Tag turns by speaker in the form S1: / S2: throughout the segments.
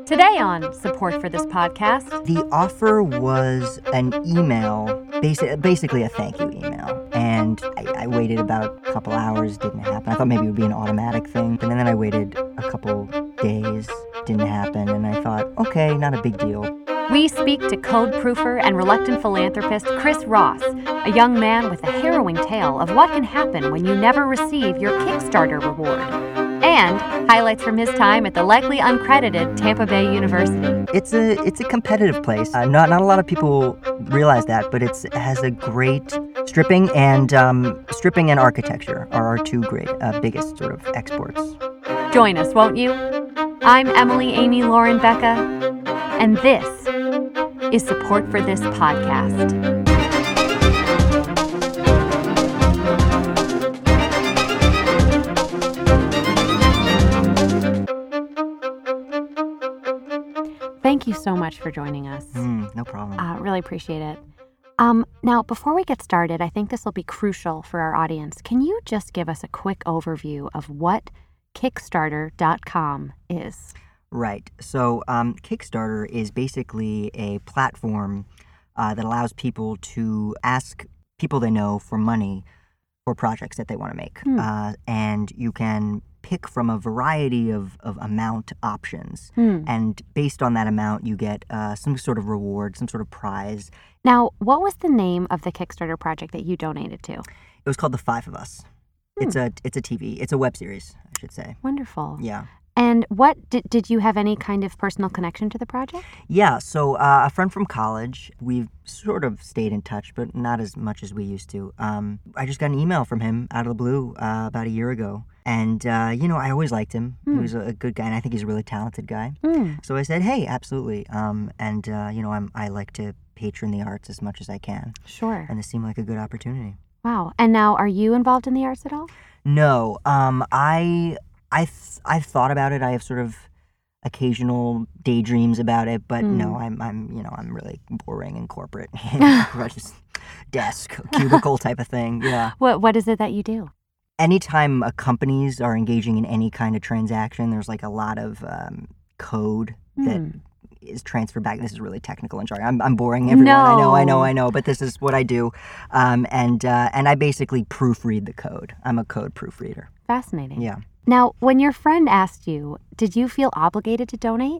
S1: Today on support for this podcast,
S2: The offer was an email, basically a thank you email. And I waited about a couple hours, didn't happen. I thought maybe it would be an automatic thing. And then I waited a couple days, didn't happen. And I thought, okay, not a big deal.
S1: we speak to code proofer and reluctant philanthropist Chris Ross, a young man with a harrowing tale of what can happen when you never receive your Kickstarter reward, and highlights from his time at the likely uncredited Tampa Bay University.
S2: It's a competitive place. Not a lot of people realize that, but it has a great stripping and architecture are our two great biggest sort of exports.
S1: Join us, won't you? I'm Emily Amy Lauren Becca, and this is support for this podcast. Thank you so much for joining us.
S2: No problem.
S1: Really appreciate it. Now, before we get started, I think this will be crucial for our audience. Can you just give us a quick overview of what Kickstarter.com is?
S2: Right. So Kickstarter is basically a platform that allows people to ask people they know for money for projects that they want to make. And you can pick from a variety of amount options. And based on that amount, you get some sort of reward, some sort of prize.
S1: Now, what was the name of the Kickstarter project that you donated to?
S2: It was called The Five of Us. It's a TV. It's a web series, I should say.
S1: Wonderful.
S2: Yeah.
S1: And what did you have any kind of personal connection to the project?
S2: Yeah, so a friend from college, we've sort of stayed in touch, but not as much as we used to. I just got an email from him out of the blue about a year ago. And, I always liked him. He was a good guy, and I think he's a really talented guy. So I said, hey, absolutely. I like to patron the arts as much as I can.
S1: Sure.
S2: And this seemed like a good opportunity.
S1: Wow. And now, are you involved in the arts at all?
S2: No. I've thought about it. I have sort of occasional daydreams about it, but no, I'm really boring and corporate. Just desk, cubicle type of thing. Yeah.
S1: What is it that you do?
S2: Anytime companies are engaging in any kind of transaction, there's like a lot of code that is transferred back. This is really technical and jargon. I'm boring everyone.
S1: No.
S2: I know, but this is what I do. And I basically proofread the code. I'm a code proofreader.
S1: Fascinating.
S2: Yeah.
S1: Now, when your friend asked you, did you feel obligated to donate?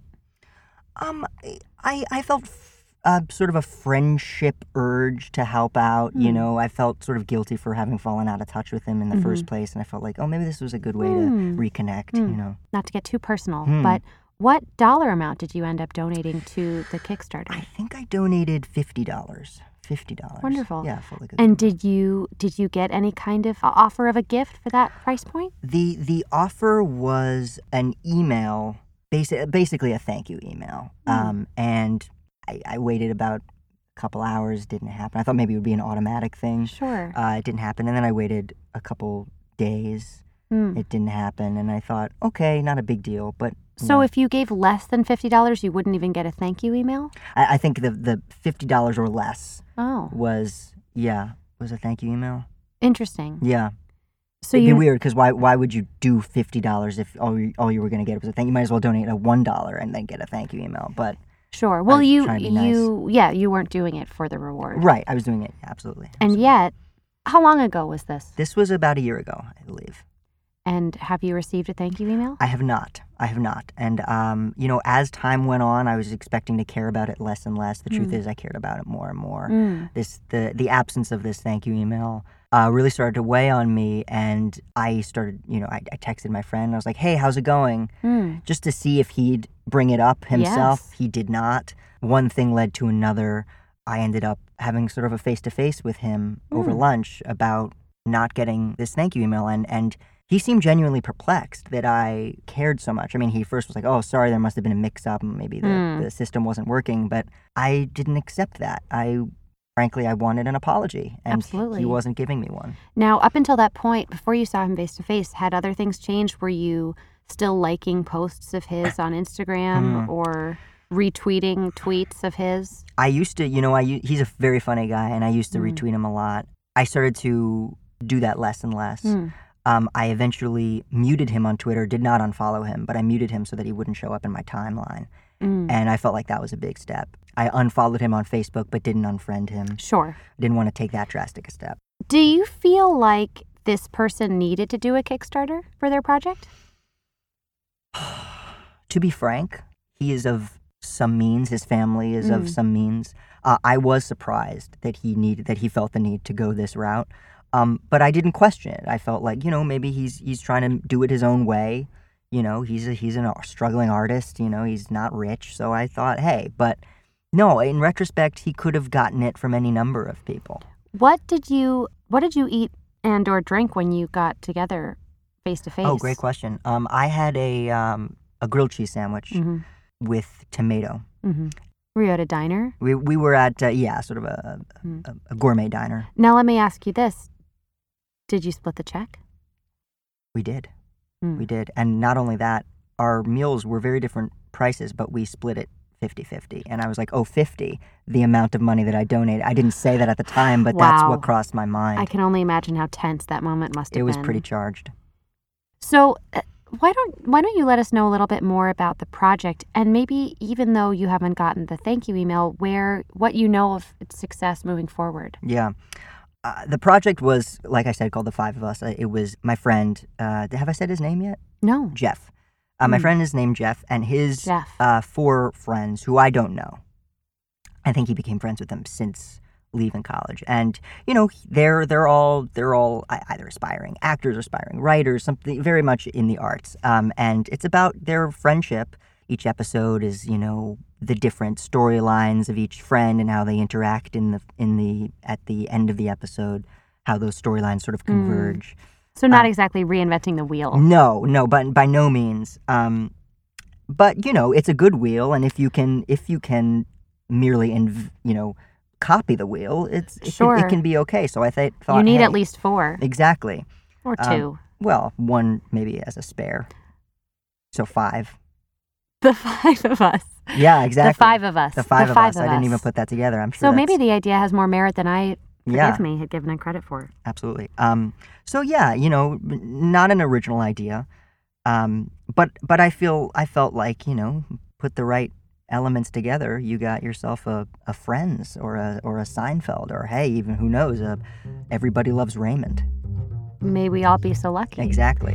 S2: I felt sort of a friendship urge to help out. I felt sort of guilty for having fallen out of touch with him in the first place, and I felt like, oh, maybe this was a good way to reconnect.
S1: Not to get too personal, but what dollar amount did you end up donating to the Kickstarter?
S2: I think I donated $50.
S1: Wonderful.
S2: Yeah, felt like a
S1: And
S2: good
S1: did you get any kind of offer of a gift for that price point?
S2: The offer was an email, basically a thank you email. And I waited about a couple hours, didn't happen. I thought maybe it would be an automatic thing.
S1: Sure.
S2: It didn't happen. And then I waited a couple days. It didn't happen. And I thought, okay, not a big deal. But
S1: So if you gave less than $50, you wouldn't even get a thank you email?
S2: I think the $50 or less
S1: was
S2: a thank you email.
S1: Interesting.
S2: Yeah.
S1: So
S2: It'd be weird because why would you do $50 if all you were going to get was a thank you? You might as well donate a $1 and then get a thank you email. But
S1: sure. Well, you
S2: nice.
S1: you weren't doing it for the reward.
S2: Right. I was doing it. Absolutely.
S1: And yet, how long ago was this?
S2: This was about a year ago, I believe.
S1: And have you received a thank you email?
S2: I have not. And, as time went on, I was expecting to care about it less and less. The truth is I cared about it more and more. The absence of this thank you email really started to weigh on me. And I started, I texted my friend. I was like, hey, how's it going? Just to see if he'd bring it up himself.
S1: Yes.
S2: He did not. One thing led to another. I ended up having sort of a face-to-face with him over lunch about not getting this thank you email. And he seemed genuinely perplexed that I cared so much. I mean, he first was like, oh, sorry, there must have been a mix-up. Maybe the system wasn't working. But I didn't accept that. Frankly, I wanted an apology. And
S1: Absolutely.
S2: He wasn't giving me one.
S1: Now, up until that point, before you saw him face-to-face, had other things changed? Were you still liking posts of his on Instagram or retweeting tweets of his?
S2: I used to, he's a very funny guy, and I used to retweet him a lot. I started to do that less and less. I eventually muted him on Twitter, did not unfollow him, but I muted him so that he wouldn't show up in my timeline. And I felt like that was a big step. I unfollowed him on Facebook, but didn't unfriend him.
S1: Sure.
S2: I didn't want to take that drastic a step.
S1: Do you feel like this person needed to do a Kickstarter for their project?
S2: To be frank, he is of some means. His family is of some means. I was surprised that he felt the need to go this route. But I didn't question it. I felt like, maybe he's trying to do it his own way. He's a struggling artist. He's not rich. So I thought, hey, but no, in retrospect, he could have gotten it from any number of people.
S1: What did you eat and or drink when you got together face to face?
S2: Oh, great question. I had a grilled cheese sandwich with tomato.
S1: Were you at a diner?
S2: We were at sort of a gourmet diner.
S1: Now let me ask you this: did you split the check?
S2: We did. We did, and not only that, our meals were very different prices, but we split it 50-50. And I was like, 50, the amount of money that I donated. I didn't say that at the time, but that's what crossed my mind.
S1: I can only imagine how tense that moment must have been.
S2: It was pretty charged.
S1: So why don't you let us know a little bit more about the project, and maybe even though you haven't gotten the thank you email, what you know of its success moving forward?
S2: Yeah. The project was, like I said, called The Five of Us. It was my friend, have I said his name yet?
S1: No.
S2: Jeff. My friend is named Jeff, and his 4 friends, who I don't know. I think he became friends with them since leaving college. And, they're all either aspiring actors, aspiring writers, something very much in the arts. And it's about their friendship. Each episode is, the different storylines of each friend and how they interact at the end of the episode, how those storylines sort of converge.
S1: So not exactly reinventing the wheel.
S2: No, but by no means. But it's a good wheel, and if you can merely copy the wheel, it can be okay. So I thought
S1: you need at least 4.
S2: Exactly.
S1: Or 2.
S2: Well, 1 maybe as a spare. So 5.
S1: The 5 of us.
S2: Yeah, exactly.
S1: The 5 of us.
S2: The 5 of us. I didn't even put that together. I'm sure.
S1: So maybe the idea has more merit than I, forgive me, had given it credit for.
S2: Absolutely. So yeah, not an original idea. But I felt like, put the right elements together, you got yourself a Friends or a Seinfeld, or hey, even who knows, Everybody Loves Raymond.
S1: May we all be so lucky.
S2: Exactly.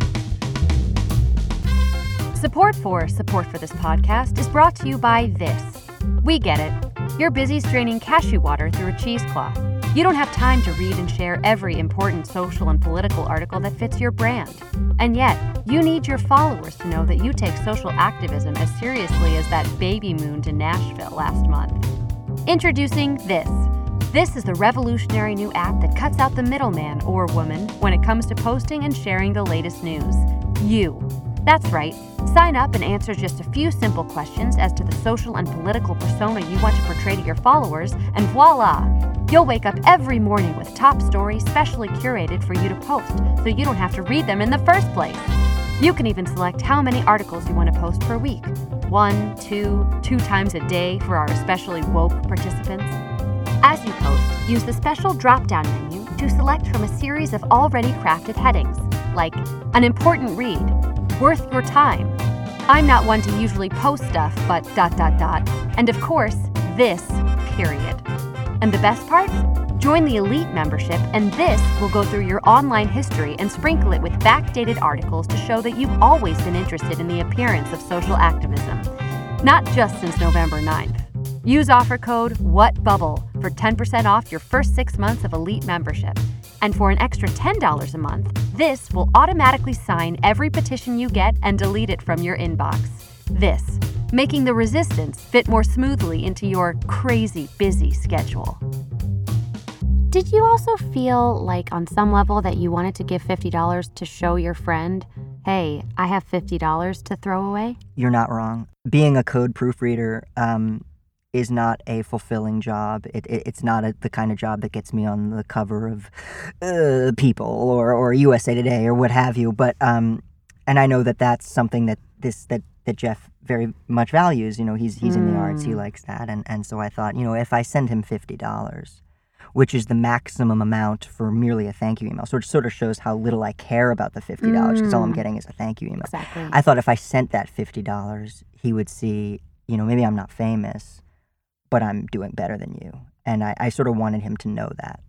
S1: Support for this podcast is brought to you by this. We get it. You're busy straining cashew water through a cheesecloth. You don't have time to read and share every important social and political article that fits your brand. And yet, you need your followers to know that you take social activism as seriously as that baby moon to Nashville last month. Introducing This. This is the revolutionary new app that cuts out the middleman or woman when it comes to posting and sharing the latest news. You. That's right. Sign up and answer just a few simple questions as to the social and political persona you want to portray to your followers, and voila! You'll wake up every morning with top stories specially curated for you to post, so you don't have to read them in the first place. You can even select how many articles you want to post per week. 1, 2 times a day for our especially woke participants. As you post, use the special drop-down menu to select from a series of already crafted headings, like an important read, worth your time. I'm not one to usually post stuff, but ... And of course, this, period. And the best part? Join the elite membership, and this will go through your online history and sprinkle it with backdated articles to show that you've always been interested in the appearance of social activism. Not just since November 9th. Use offer code WHATBUBBLE for 10% off your first 6 months of elite membership. And for an extra $10 a month, this will automatically sign every petition you get and delete it from your inbox. This, making the resistance fit more smoothly into your crazy busy schedule. Did you also feel like on some level that you wanted to give $50 to show your friend, hey, I have $50 to throw away?
S2: You're not wrong. Being a code proofreader is not a fulfilling job. It's not the kind of job that gets me on the cover of People or USA Today or what have you. But and I know that that's something that Jeff very much values. He's in the arts. He likes that, and so I thought, if I send him $50, which is the maximum amount for merely a thank you email. So it sort of shows how little I care about the $50 because all I'm getting is a thank you email.
S1: Exactly.
S2: I thought if I sent that $50, he would see, maybe I'm not famous, but I'm doing better than you. And I sort of wanted him to know that.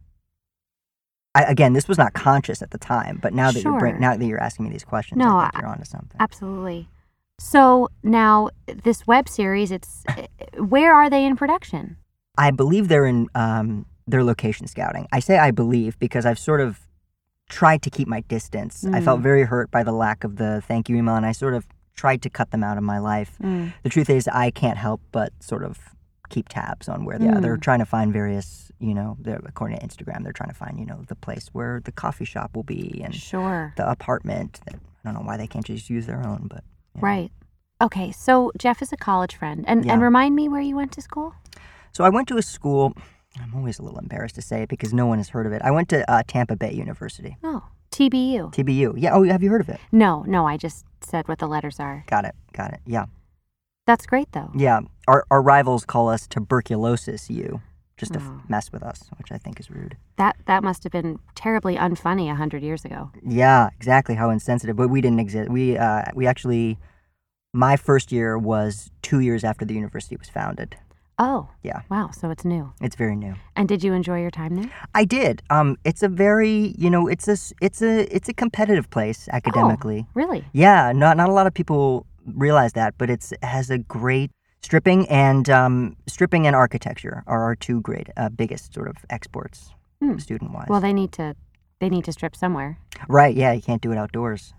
S2: Again, this was not conscious at the time, but now that you're asking me these questions, I think you're onto something.
S1: Absolutely. So now this web series, where are they in production?
S2: I believe they're in their location scouting. I say I believe because I've sort of tried to keep my distance. I felt very hurt by the lack of the thank you email, and I sort of tried to cut them out of my life. The truth is, I can't help but sort of keep tabs on where they are. They're trying to find various, according to Instagram, they're trying to find, the place where the coffee shop will be and the apartment. I don't know why they can't just use their own, but...
S1: Right. Okay, so Jeff is a college friend. And remind me where you went to school?
S2: So I went to a school, I'm always a little embarrassed to say it because no one has heard of it. I went to Tampa Bay University.
S1: Oh, TBU.
S2: TBU. Yeah, oh, have you heard of it?
S1: No, I just said what the letters are.
S2: Got it, yeah.
S1: That's great, though.
S2: Yeah, our rivals call us Tuberculosis U, just to mess with us, which I think is rude.
S1: That must have been terribly unfunny 100 years ago.
S2: Yeah, exactly, how insensitive. But we didn't exist. We actually, my first year was 2 years after the university was founded.
S1: Oh.
S2: Yeah.
S1: Wow, so it's new.
S2: It's very new.
S1: And did you enjoy your time there?
S2: I did. It's a very, it's a competitive place academically.
S1: Oh, really?
S2: Yeah, not a lot of people realize that, but it has a great stripping and architecture are our two great biggest sort of exports student-wise.
S1: Well, they need to strip somewhere.
S2: Right, yeah, you can't do it outdoors.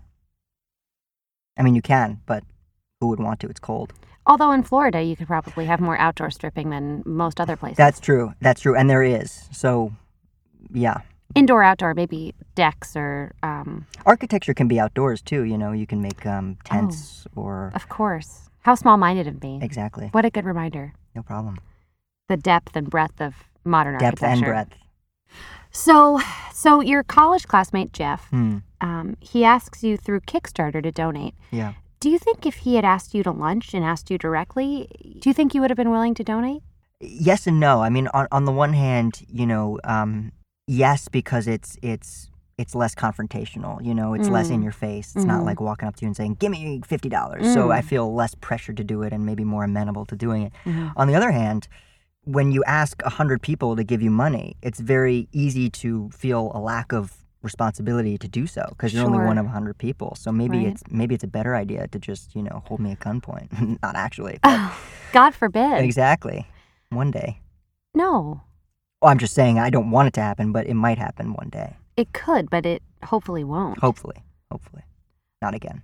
S2: I mean, you can, but who would want to? It's cold.
S1: Although in Florida, you could probably have more outdoor stripping than most other places.
S2: That's true, and there is. So, yeah.
S1: Indoor, outdoor, maybe decks or...
S2: Architecture can be outdoors, too. You can make tents or...
S1: Of course. How small-minded of me.
S2: Exactly.
S1: What a good reminder.
S2: No problem.
S1: The depth and breadth of modern architecture.
S2: Depth and breadth.
S1: So your college classmate, Jeff, he asks you through Kickstarter to donate.
S2: Yeah.
S1: Do you think if he had asked you to lunch and asked you directly, do you think you would have been willing to donate?
S2: Yes and no. I mean, on the one hand, yes, because it's less confrontational. It's less in your face. It's not like walking up to you and saying, "Give me $50." So I feel less pressure to do it and maybe more amenable to doing it. On the other hand, when you ask 100 people to give you money, it's very easy to feel a lack of responsibility to do so because you're only one of 100 people. So maybe it's a better idea to just hold me at gunpoint. Not actually. But
S1: God forbid.
S2: Exactly. One day.
S1: No.
S2: Well, I'm just saying I don't want it to happen, but it might happen one day.
S1: It could, but it hopefully won't.
S2: Hopefully. Not again.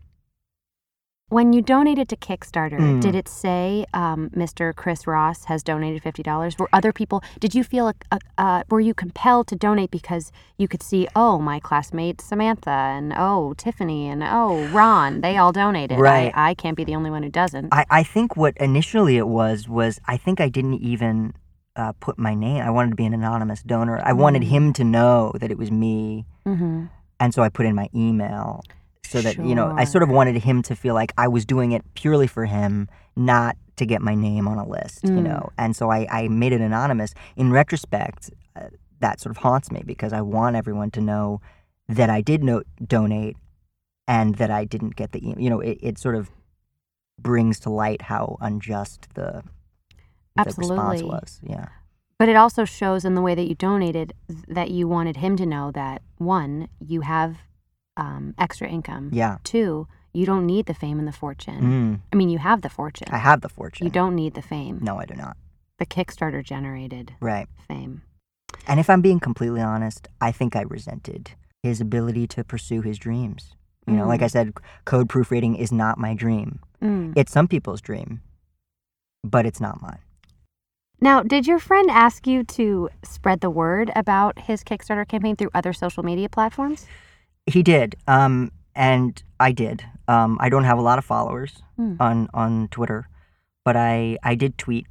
S1: When you donated to Kickstarter, did it say Mr. Chris Ross has donated $50? Were other people, did you feel, were you compelled to donate because you could see, oh, my classmate Samantha and, oh, Tiffany and, oh, Ron, they all donated.
S2: Right.
S1: I can't be the only one who doesn't.
S2: I think what initially it was I think I didn't even put my name. I wanted to be an anonymous donor. I wanted him to know that it was me. And so I put in my email. So that, I sort of wanted him to feel like I was doing it purely for him, not to get my name on a list, And so I made it anonymous. In retrospect, that sort of haunts me because I want everyone to know that I did donate and that I didn't get the email. It sort of brings to light how unjust the response was. Yeah.
S1: But it also shows in the way that you donated that you wanted him to know that, one, you have extra income.
S2: Yeah.
S1: 2, you don't need the fame and the fortune. I mean, you have the fortune.
S2: I have the fortune.
S1: You don't need the fame.
S2: No, I do not.
S1: The Kickstarter generated fame.
S2: And if I'm being completely honest, I think I resented his ability to pursue his dreams. Like I said, code proofreading is not my dream. It's some people's dream, but it's not mine.
S1: Now, did your friend ask you to spread the word about his Kickstarter campaign through other social media platforms?
S2: He did, and I did. I don't have a lot of followers on Twitter, but I did tweet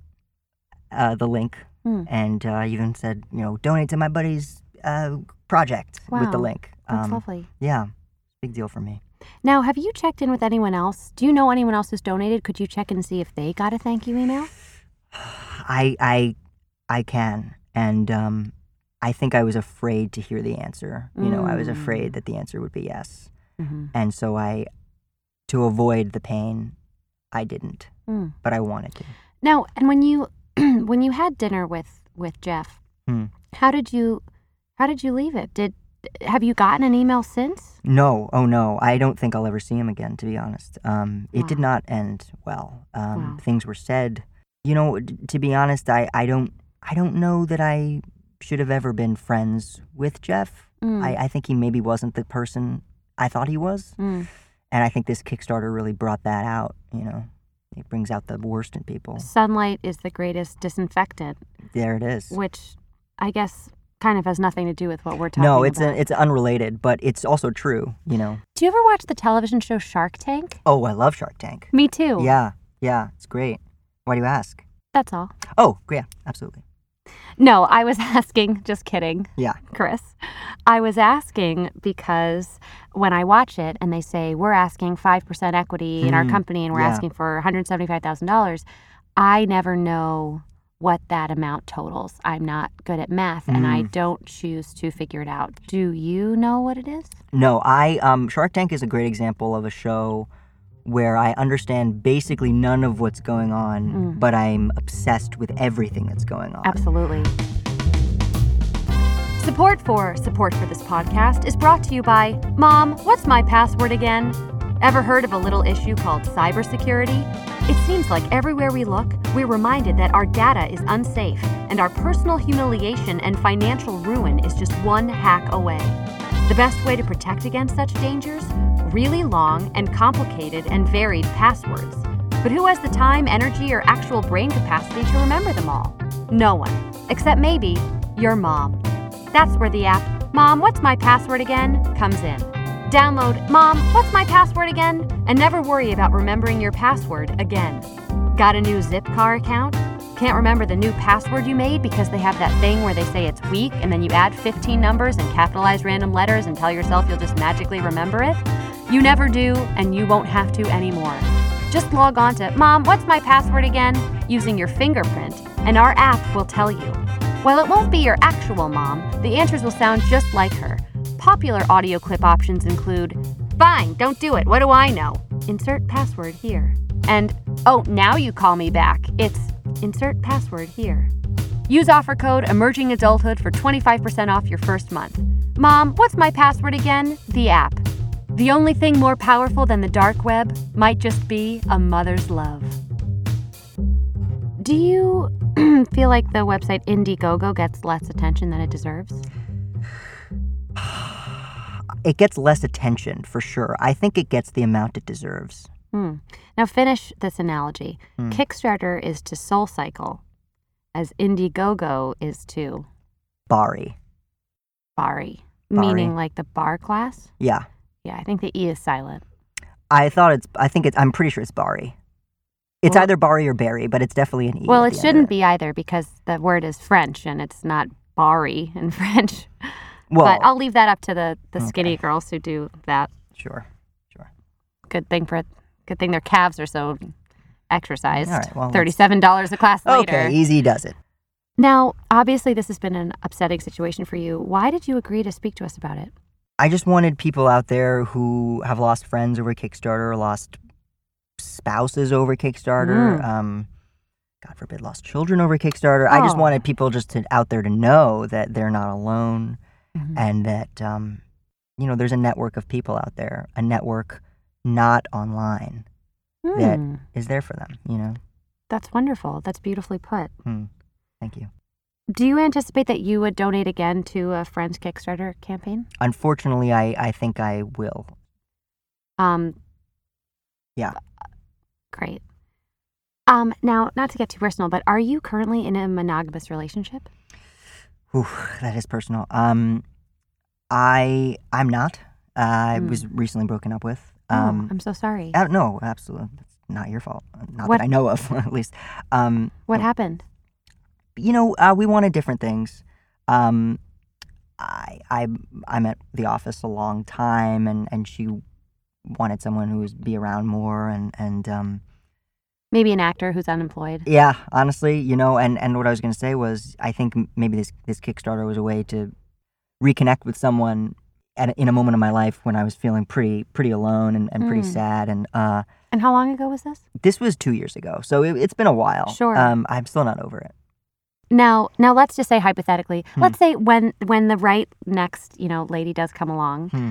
S2: the link and even said, donate to my buddy's project with the link.
S1: That's lovely.
S2: Yeah, big deal for me.
S1: Now, have you checked in with anyone else? Do you know anyone else who's donated? Could you check and see if they got a thank you email?
S2: I can, and I think I was afraid to hear the answer. I was afraid
S1: Mm.
S2: that the answer would be yes.
S1: Mm-hmm.
S2: And so to avoid the pain, I didn't.
S1: Mm.
S2: But I wanted to.
S1: Now, and when you when you had dinner with Jeff,
S2: Hmm.
S1: how did you leave it? Have you gotten an email since?
S2: No, oh no, I don't think I'll ever see him again, to be honest. It did
S1: Wow.
S2: not end well.
S1: Wow.
S2: Things were said. To be honest, I don't know that I should have ever been friends with Jeff.
S1: Mm.
S2: I think he maybe wasn't the person I thought he was.
S1: Mm.
S2: And I think this Kickstarter really brought that out, It brings out the worst in people.
S1: Sunlight is the greatest disinfectant,
S2: There it is.
S1: which I guess kind of has nothing to do with what we're talking
S2: No,
S1: about.
S2: it's unrelated, but it's also true,
S1: Do you ever watch the television show Shark Tank?
S2: Oh, I love Shark Tank.
S1: Me too.
S2: Yeah, it's great. Why do you ask?
S1: That's all.
S2: Oh, yeah, absolutely.
S1: No, I was asking, just kidding,
S2: Yeah.
S1: Chris. I was asking because when I watch it and they say, we're asking 5% equity in our company and we're
S2: yeah.
S1: asking for $175,000, I never know what that amount totals. I'm not good at math and I don't choose to figure it out. Do you know what it is?
S2: No, Shark Tank is a great example of a show where I understand basically none of what's going on, but I'm obsessed with everything that's going on.
S1: Absolutely. Support for this podcast is brought to you by Mom, what's my password again? Ever heard of a little issue called cybersecurity? It seems like everywhere we look, we're reminded that our data is unsafe and our personal humiliation and financial ruin is just one hack away. The best way to protect against such dangers? Really long and complicated and varied passwords. But who has the time, energy, or actual brain capacity to remember them all? No one. Except maybe your mom. That's where the app, Mom, what's my password again? comes in. Download Mom, what's my password again? And never worry about remembering your password again. Got a new Zipcar account? Can't remember the new password you made because they have that thing where they say it's weak and then you add 15 numbers and capitalize random letters and tell yourself you'll just magically remember it? You never do, and you won't have to anymore. Just log on to Mom, what's my password again? using your fingerprint, and our app will tell you. While it won't be your actual mom, the answers will sound just like her. Popular audio clip options include, "Fine, don't do it, what do I know? Insert password here." And, "Oh, now you call me back. It's insert password here." Use offer code Emerging Adulthood for 25% off your first month. Mom, what's my password again? The app. The only thing more powerful than the dark web might just be a mother's love. Do you feel like the website Indiegogo gets less attention than it deserves?
S2: It gets less attention, for sure. I think it gets the amount it deserves.
S1: Now finish this analogy. Kickstarter is to SoulCycle, as Indiegogo is to
S2: Bari.
S1: Bari. Meaning like the bar class?
S2: Yeah.
S1: Yeah, I think the E is silent.
S2: I'm pretty sure it's Bari. It's either Bari or Barry, but it's definitely an E.
S1: Well,
S2: at
S1: it
S2: the end
S1: shouldn't
S2: of
S1: be either because the word is French and it's not Bari in French.
S2: Well,
S1: but I'll leave that up to the skinny girls who do that.
S2: Sure.
S1: Good thing their calves are so exercised.
S2: All right, well,
S1: $37 a class later.
S2: Okay, easy does it.
S1: Now, obviously, this has been an upsetting situation for you. Why did you agree to speak to us about it?
S2: I just wanted people out there who have lost friends over Kickstarter, lost spouses over Kickstarter, God forbid, lost children over Kickstarter. I just wanted people out there to know that they're not alone and that, there's a network of people out there, a network not online that is there for them,
S1: That's wonderful. That's beautifully put.
S2: Thank you.
S1: Do you anticipate that you would donate again to a Friends Kickstarter campaign?
S2: Unfortunately, I think I will. Yeah.
S1: Great. Now, not to get too personal, but are you currently in a monogamous relationship?
S2: Ooh, that is personal. I'm not. I was recently broken up with.
S1: I'm so sorry.
S2: No, absolutely. It's not your fault. Not that I know of, at least.
S1: What happened?
S2: We wanted different things. I'm at the office a long time, and she wanted someone who would be around more, and
S1: Maybe an actor who's unemployed.
S2: Yeah, honestly, and what I was going to say was I think maybe this Kickstarter was a way to reconnect with someone in a moment of my life when I was feeling pretty alone and pretty sad. And
S1: how long ago was this?
S2: This was 2 years ago, so it's been a while.
S1: Sure.
S2: I'm still not over it.
S1: Now let's just say hypothetically, let's say when the right next, lady does come along,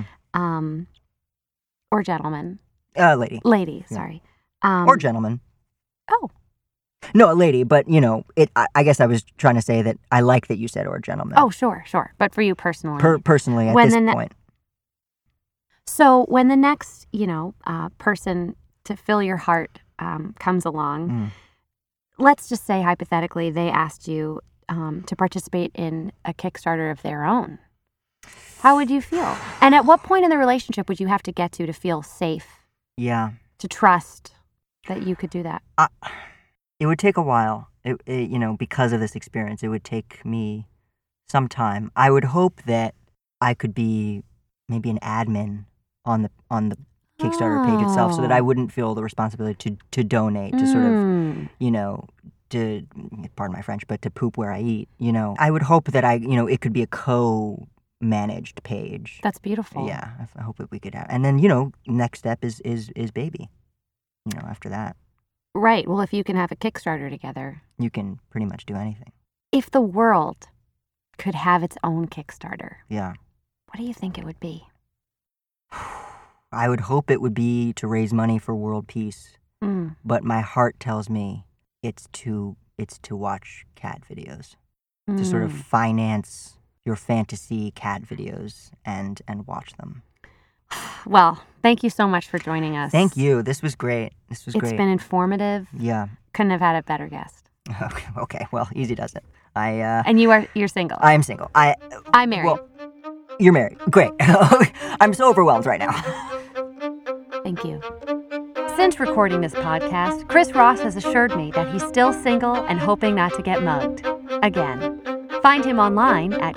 S1: or gentleman.
S2: Lady.
S1: Lady,
S2: Yeah.
S1: sorry.
S2: Or gentleman.
S1: Oh.
S2: No, a lady, but, I guess I was trying to say that I like that you said or gentleman.
S1: Oh, sure. But for you personally.
S2: Personally, at
S1: When
S2: this point.
S1: So when the next, person to fill your heart comes along, let's just say hypothetically they asked you to participate in a Kickstarter of their own. How would you feel? And at what point in the relationship would you have to get to feel safe?
S2: Yeah.
S1: To trust that you could do that?
S2: It would take a while. Because of this experience, it would take me some time. I would hope that I could be maybe an admin on the Kickstarter page itself, so that I wouldn't feel the responsibility to donate, to sort of, to, pardon my French, but to poop where I eat. I would hope that it could be a co-managed page.
S1: That's beautiful.
S2: Yeah, I hope that we could have. And then, next step is baby. After that.
S1: Right. Well, if you can have a Kickstarter together,
S2: you can pretty much do anything.
S1: If the world could have its own Kickstarter,
S2: yeah,
S1: what do you think it would be?
S2: I would hope it would be to raise money for world peace. But my heart tells me it's to watch cat videos, to sort of finance your fantasy cat videos and watch them.
S1: Well, thank you so much for joining us.
S2: Thank you. This was great. It's
S1: great. It's been informative.
S2: Yeah.
S1: Couldn't have had a better guest.
S2: Okay. Well, easy does it.
S1: And you're single.
S2: I am single.
S1: I'm married.
S2: Well, you're married. Great. I'm so overwhelmed right now.
S1: Thank you. Since recording this podcast, Chris Ross has assured me that he's still single and hoping not to get mugged. Again. Find him online at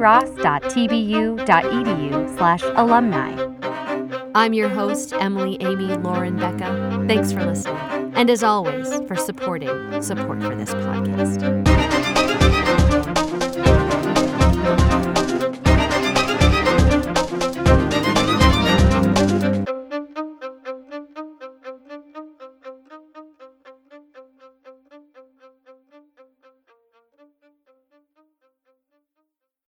S1: chrisross.tbu.edu/alumni. I'm your host, Emily Amy Lauren Becca. Thanks for listening. And as always, for support for this podcast.